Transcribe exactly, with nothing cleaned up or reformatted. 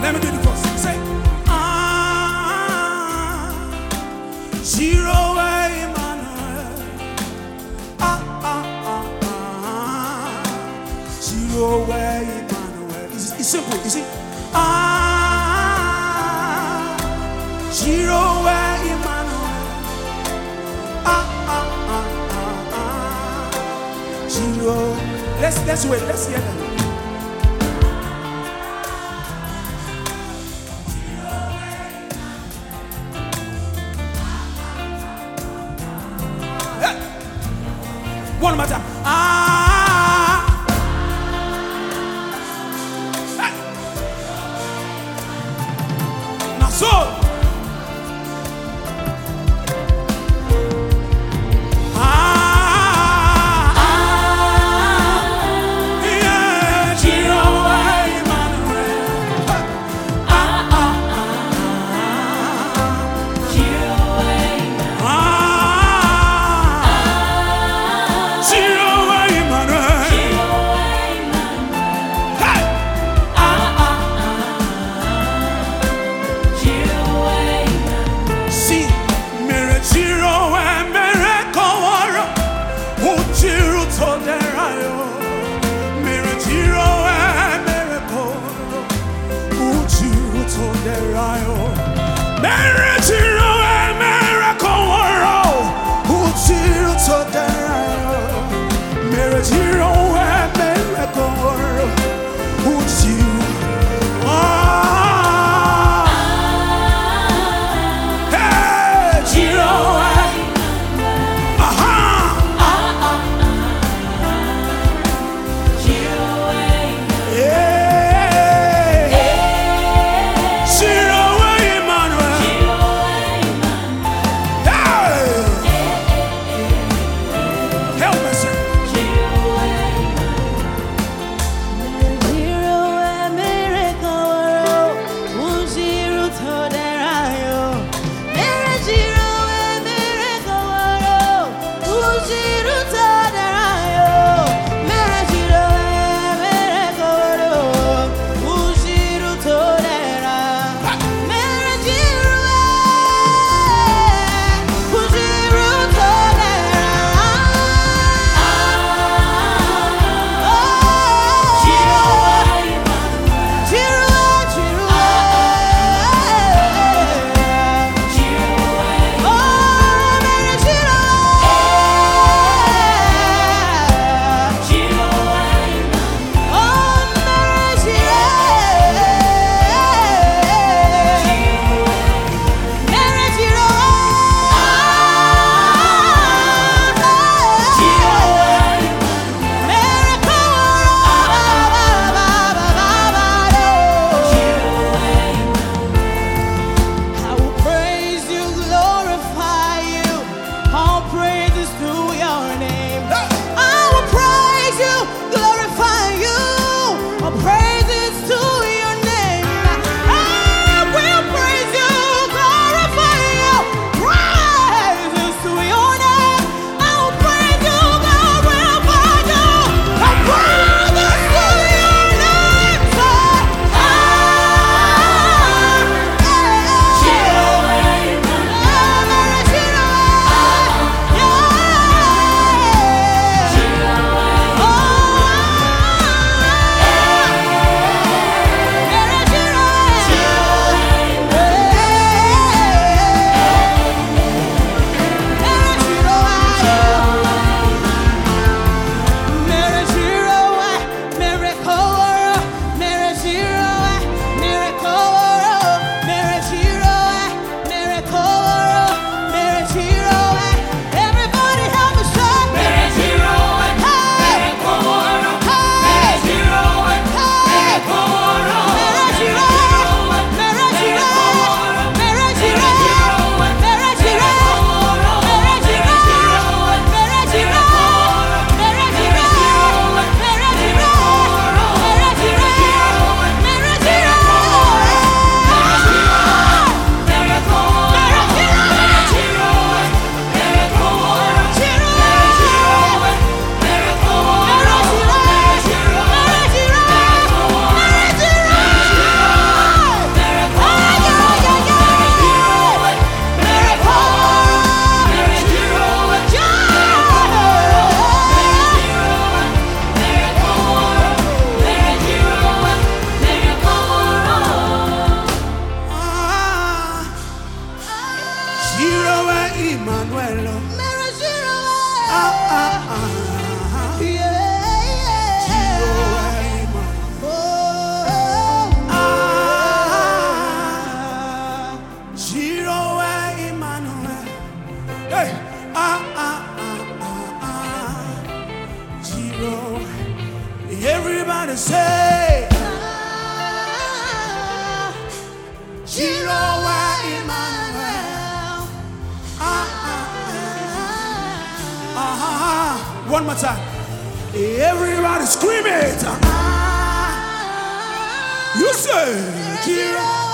Let me do the first. Say, ah, zero Emmanuel. Ah, ah, ah, ah, zero Emmanuel. It's, it's simple, you see. Ah, zero Emmanuel. Ah, ah, ah, ah, ah, zero. Let's let's wait. Let's hear that. One more time. Ah. Hey. Now so. Ah. Ah. Yeah. Jehovah Emmanuel. Ah. Ah. Ah. Jehovah Emmanuel. Ah. Everybody say, Jehovah Emmanuel. Ah, ah, ah, ah. One more time. Everybody scream it. You say, Jehovah.